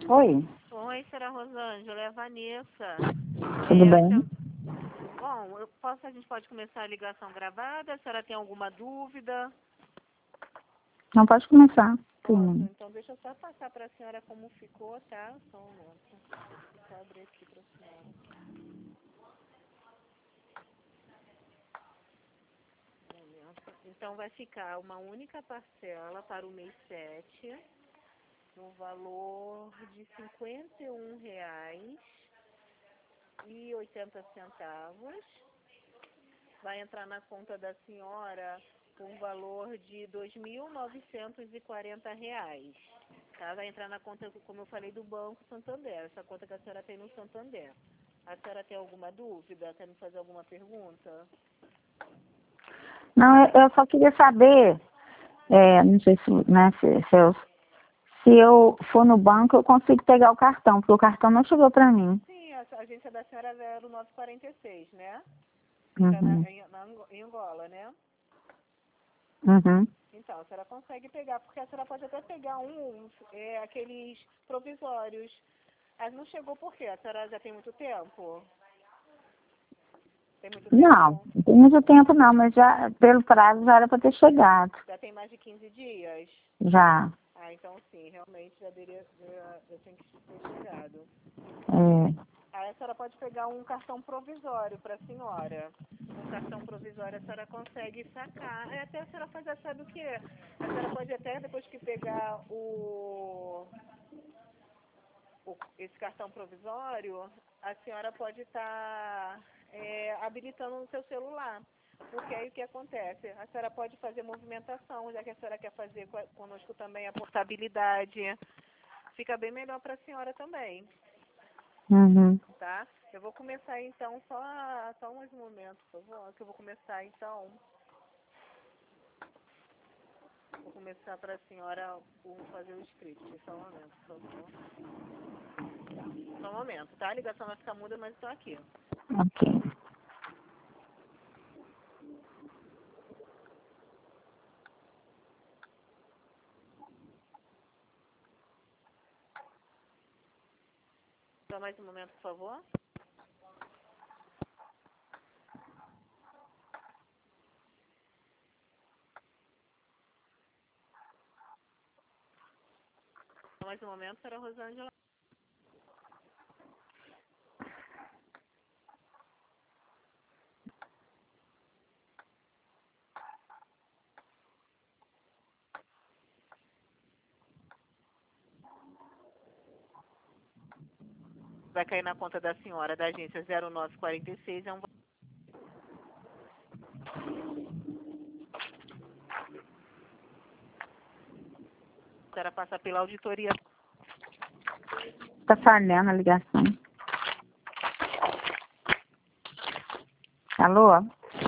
Oi, Oi, senhora Rosângela, é a Vanessa. tudo bem? Bom, a gente pode começar a ligação gravada? A senhora tem alguma dúvida? Não pode começar. Posso? Sim. Então deixa eu só passar para a senhora como ficou, tá? Só um momento. Vou abrir aqui para a senhora. Um momento. Então vai ficar uma única parcela para o mês 7, no valor de R$ 51,80. Vai entrar na conta da senhora um valor de R$ 2.940. Tá? Vai entrar na conta, como eu falei, do Banco Santander, essa conta que a senhora tem no Santander. A senhora tem alguma dúvida? Quer me fazer alguma pergunta? Não, eu só queria saber, não sei se, né, se eu for no banco, eu consigo pegar o cartão, porque o cartão não chegou para mim. Sim, a agência da senhora é 0946, né? Fica Uhum. em Angola, né? Uhum. Então, a senhora consegue pegar, porque a senhora pode até pegar aqueles provisórios. Mas não chegou por quê? A senhora já tem muito tempo? Tem muito Não, tempo? não tem muito tempo não, mas já, pelo prazo já era para ter chegado. Já tem mais de 15 dias? Já. Ah, então sim, realmente já tem que ter chegado. É. Aí a senhora pode pegar um cartão provisório para a senhora. Um cartão provisório a senhora consegue sacar. Aí até a senhora faz, sabe o quê? A senhora pode até, depois que pegar esse cartão provisório, a senhora pode estar habilitando no seu celular. Porque aí o que acontece? A senhora pode fazer movimentação, já que a senhora quer fazer conosco também a portabilidade. Fica bem melhor para a senhora também, Uhum. tá? Eu vou começar então, só uns momentos, por favor, que eu vou começar então. Vou começar para a senhora fazer o script. Só um momento, por favor. Só um momento, tá? A ligação vai ficar muda, mas estou aqui. Ok. Só mais um momento, por favor. Só mais um momento, senhora Rosângela. Vai cair na conta da senhora, da agência 0946. A senhora passa pela auditoria. Tá falhando a ligação. Alô?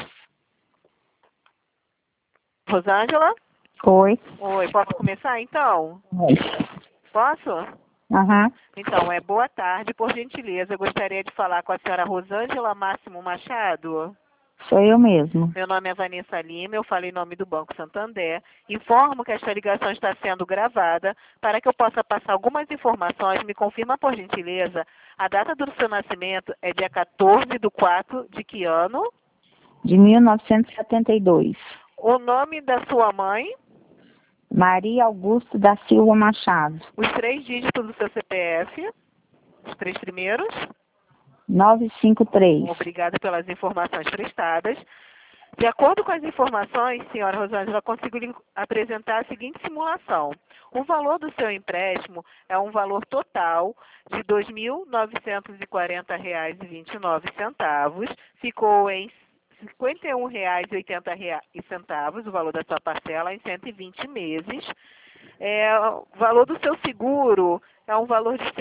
Rosângela? Oi. Oi, posso começar então? Oi. Posso? Aham. Então, boa tarde, por gentileza. Eu gostaria de falar com a senhora Rosângela Máximo Machado. Sou eu mesmo. Meu nome é Vanessa Lima, eu falo em nome do Banco Santander. Informo que esta ligação está sendo gravada para que eu possa passar algumas informações. Me confirma, por gentileza, a data do seu nascimento é dia 14/4 de que ano? De 1972. O nome da sua mãe? Maria Augusto da Silva Machado. Os 3 dígitos do seu CPF? Os 3 primeiros? 953. Obrigada pelas informações prestadas. De acordo com as informações, senhora Rosângela, consigo lhe apresentar a seguinte simulação. O valor do seu empréstimo é um valor total de R$ 2.940,29. Ficou em R$ 51,80 o valor da sua parcela em 120 meses. O valor do seu seguro é um valor de R$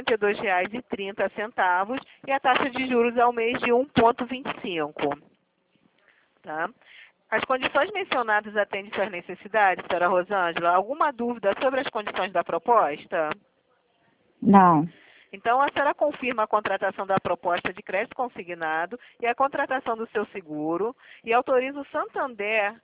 182,30 e a taxa de juros ao mês de 1,25. Tá? As condições mencionadas atendem suas necessidades, senhora Rosângela? Alguma dúvida sobre as condições da proposta? Não. Então, a senhora confirma a contratação da proposta de crédito consignado e a contratação do seu seguro e autoriza o Santander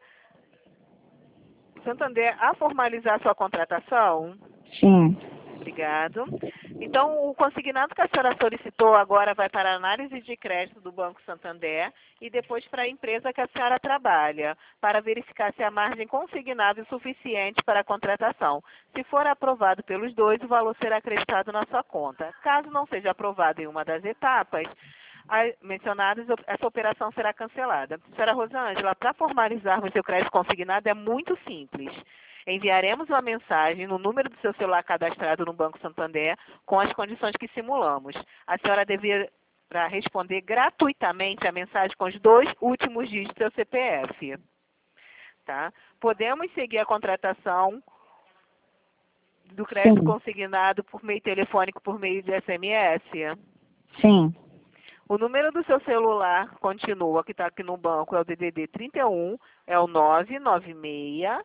a formalizar sua contratação? Sim. Obrigado. Então, o consignado que a senhora solicitou agora vai para a análise de crédito do Banco Santander e depois para a empresa que a senhora trabalha, para verificar se a margem consignada é suficiente para a contratação. Se for aprovado pelos dois, o valor será acreditado na sua conta. Caso não seja aprovado em uma das etapas mencionadas, essa operação será cancelada. Senhora Rosângela, para formalizarmos seu crédito consignado é muito simples. Enviaremos uma mensagem no número do seu celular cadastrado no Banco Santander com as condições que simulamos. A senhora deverá responder gratuitamente a mensagem com os 2 últimos dígitos do seu CPF. Tá? Podemos seguir a contratação do crédito consignado por meio telefônico, por meio de SMS? Sim. O número do seu celular continua, que está aqui no banco, é o DDD 31, é o 996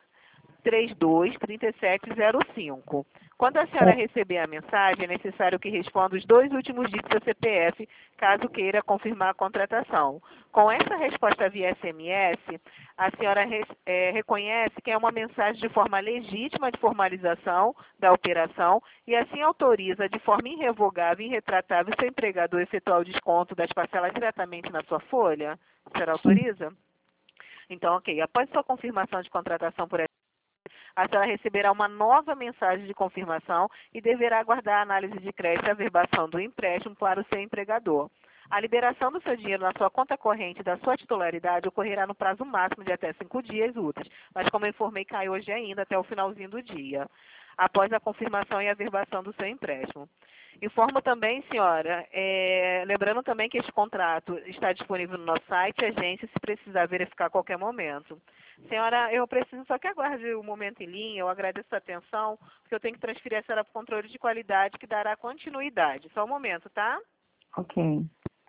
323705. Quando a senhora receber a mensagem, é necessário que responda os 2 últimos dígitos do CPF, caso queira confirmar a contratação. Com essa resposta via SMS, a senhora reconhece que é uma mensagem de forma legítima de formalização da operação e assim autoriza de forma irrevogável e irretratável seu empregador efetuar o desconto das parcelas diretamente na sua folha? A senhora autoriza? Então, ok. Após sua confirmação de contratação por a senhora receberá uma nova mensagem de confirmação e deverá aguardar a análise de crédito e averbação do empréstimo para o seu empregador. A liberação do seu dinheiro na sua conta corrente da sua titularidade ocorrerá no prazo máximo de até 5 dias úteis, mas como eu informei, cai hoje ainda até o finalzinho do dia, após a confirmação e averbação do seu empréstimo. Informo também, senhora, lembrando também que este contrato está disponível no nosso site e agência, se precisar verificar a qualquer momento. Senhora, eu preciso só que aguarde um momento em linha, eu agradeço a atenção, porque eu tenho que transferir a senhora para o controle de qualidade que dará continuidade. Só um momento, tá? Ok.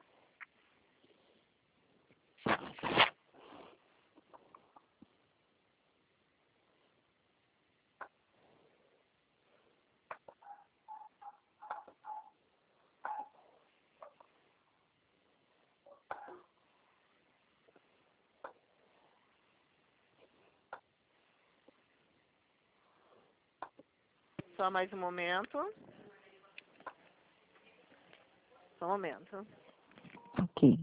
Só mais um momento. Só um momento. Ok.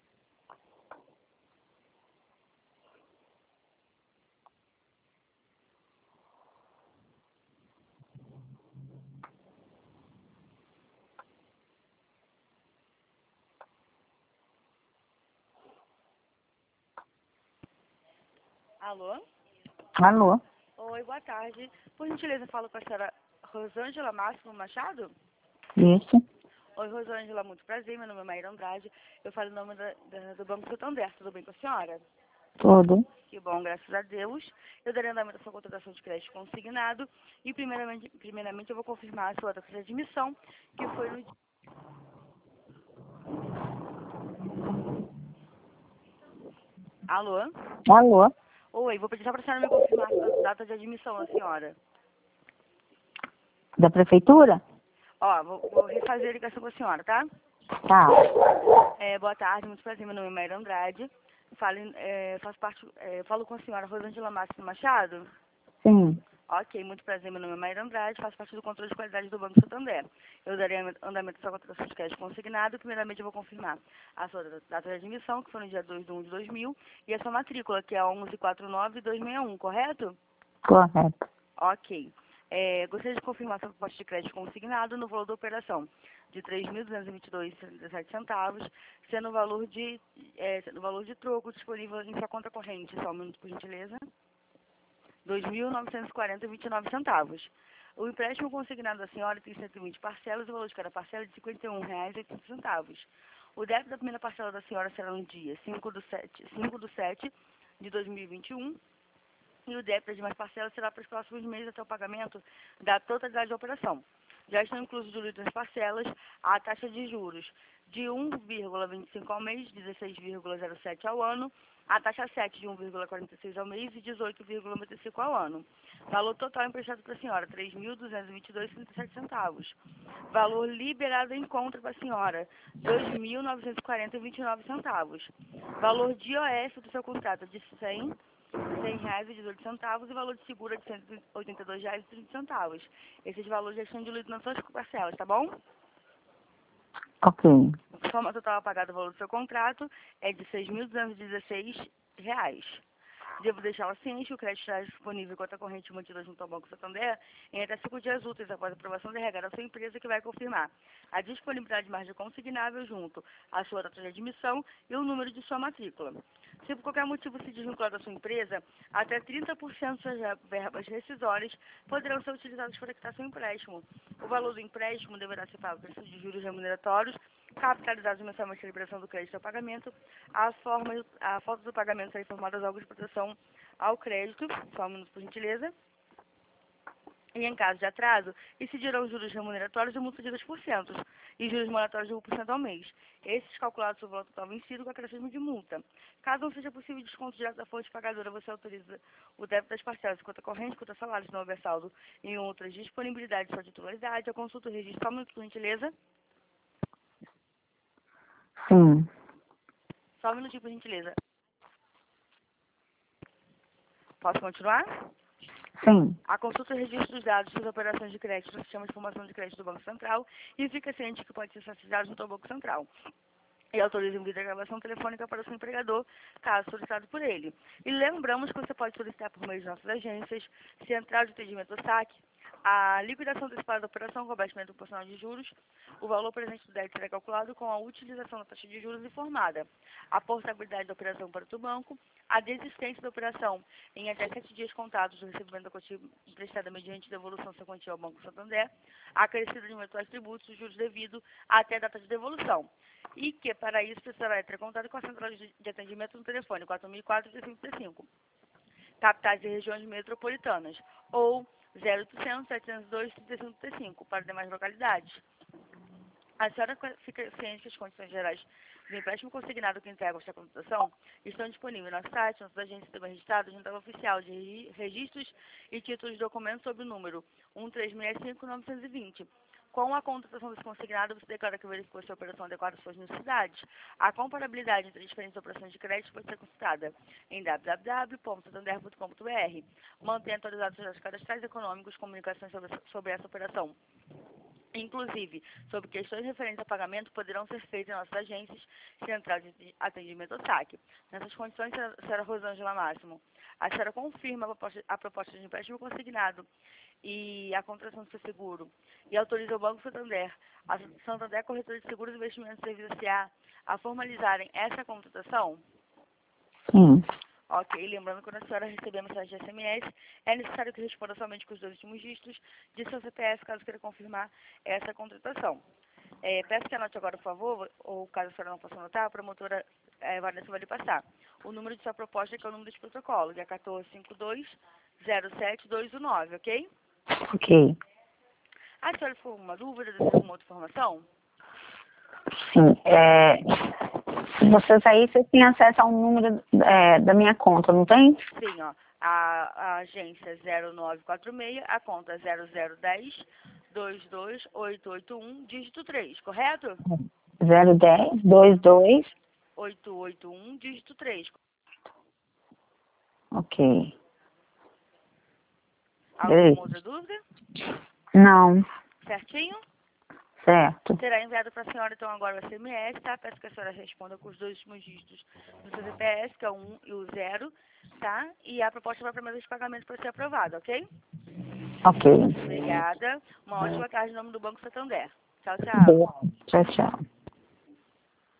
Alô? Alô? Oi, boa tarde. Por gentileza, falo com a senhora Rosângela Máximo Machado? Isso? Oi, Rosângela, muito prazer. Meu nome é Maíra Andrade. Eu falo em nome do Banco Santander. Tudo bem com a senhora? Tudo? Que bom, graças a Deus. Eu darei andamento à sua contratação de crédito consignado. E, primeiramente eu vou confirmar a sua data de admissão, que foi no dia... Alô? Alô? Oi, vou pedir só para a senhora me confirmar a data de admissão da senhora. Da prefeitura? Ó, vou refazer a ligação com a senhora, tá? Tá. Boa tarde, muito prazer, meu nome é Maíra Andrade. Falo com a senhora Rosângela Máximo Machado? Sim. Ok, muito prazer, meu nome é Maíra Andrade, faço parte do controle de qualidade do Banco Santander. Eu darei andamento à sua contratação de crédito consignado. Primeiramente eu vou confirmar a sua data de admissão, que foi no dia 2/1/2000, e a sua matrícula, que é a 1149-261, correto? Correto. Ok. Gostaria de confirmar sua proposta de crédito consignado no valor da operação de R$ 3.222,77, sendo o valor de troco disponível em sua conta corrente. Só um minuto, por gentileza. R$ 2.940,29. O empréstimo consignado da senhora tem 120 parcelas e o valor de cada parcela é de R$ 51,80. O débito da primeira parcela da senhora será no dia 5/7 de 2021. E o débito de mais parcelas será para os próximos meses até o pagamento da totalidade da operação. Já estão inclusos diluídos nas parcelas a taxa de juros de 1,25 ao mês, 16,07 ao ano, a taxa 7 de 1,46 ao mês e 18,95 ao ano. Valor total emprestado para a senhora, R$ 3.222,37. Valor liberado em conta para a senhora, R$ 2.940,29. Valor de IOF do seu contrato de R$ R$ 100,18 e valor de seguro é de R$ 182,30. Esses valores já estão diluídos nas suas parcelas, tá bom? Ok. A soma total a pagar do valor do seu contrato é de R$ 6.216. Devo deixá-la ciente que o crédito estará disponível em conta corrente mantida junto ao Banco Santander em até 5 dias úteis após a aprovação da regra da sua empresa, que vai confirmar a disponibilidade de margem consignável junto à sua data de admissão e o número de sua matrícula. Se por qualquer motivo se desvincular da sua empresa, até 30% de suas verbas rescisórias poderão ser utilizadas para quitar seu empréstimo. O valor do empréstimo deverá ser pago por de juros remuneratórios, capitalizados mensalmente a liberação do crédito ao pagamento. A foto do pagamento será informada aos órgãos de proteção ao crédito, só um minuto por gentileza. E em caso de atraso, incidirão juros remuneratórios de multa de 2% e juros moratórios de 1% ao mês. Esses calculados sobre o valor total vencido com acréscimo de multa. Caso não seja possível desconto direto da fonte pagadora, você autoriza o débito das parcelas de conta corrente, conta salário, se não houver saldo em outras disponibilidades de sua titularidade. A consulta o registro, só um minuto por gentileza. Sim. Só um minutinho por gentileza. Posso continuar? Sim. A consulta registra os dados das operações de crédito no sistema de informação de crédito do Banco Central e fica ciente que pode ser solicitado junto ao Banco Central. E autoriza o vídeo de gravação telefônica para o seu empregador, caso solicitado por ele. E lembramos que você pode solicitar por meio de nossas agências, Central de Atendimento ao Saque, a liquidação antecipada da operação com abatimento proporcional de juros. O valor presente do débito será calculado com a utilização da taxa de juros informada, a portabilidade da operação para o banco, a desistência da operação em até 7 dias contados do recebimento da quantia emprestada mediante devolução sem quantia ao Banco Santander, a acrescida de eventuais tributos e juros devido até a data de devolução. E que, para isso, precisará entrar em contato com a central de atendimento no telefone 4004-3535, capitais e regiões metropolitanas, ou 0800-702-3535, para demais localidades. A senhora fica ciente que as condições gerais do empréstimo consignado que integram esta computação estão disponíveis no nosso site, nossas agências também registradas, junto oficial de registros e títulos de documentos sob o número 1365920. Com a contratação desse consignado, você declara que verificou se a operação adequada às suas necessidades. A comparabilidade entre diferentes operações de crédito pode ser consultada em www.santander.com.br. Mantenha atualizados os dados cadastrais econômicos, comunicações sobre essa operação, inclusive sobre questões referentes a pagamento, poderão ser feitas em nossas agências, Central de Atendimento ao Saque. Nessas condições, senhora Rosângela Máximo, a senhora confirma a proposta de empréstimo consignado e a contratação do seu seguro e autoriza o Banco Santander, a Santander Corretora de Seguros e Investimentos Serviços S.A. a formalizarem essa contratação? Sim. Ok, lembrando que quando a senhora receber a mensagem de SMS, é necessário que responda somente com os 2 últimos dígitos de seu CPF, caso queira confirmar essa contratação. Peço que anote agora, por favor, ou caso a senhora não possa anotar, a promotora Vanessa vai lhe passar o número de sua proposta, que é o número de protocolo, que é 1452-07219, ok? Ok. A senhora ficou com uma dúvida, deseja alguma outra informação? Sim. Vocês aí, vocês têm acesso ao número da minha conta, não tem? Sim, ó. A agência 0946, a conta 0010-22881, dígito 3, correto? 010-22. 881, dígito 3. Ok. Alguma outra dúvida? Não. Certinho? Certo. Será enviado para a senhora, então, agora o SMS, tá? Peço que a senhora responda com os 2 últimos dígitos do seu CPF, que é o 1 e o 0, tá? E a proposta vai para a mesa de pagamento para ser aprovada, ok? Ok. Obrigada. Uma ótima tarde em nome do Banco Santander. Tchau, tchau. Tchau, tchau.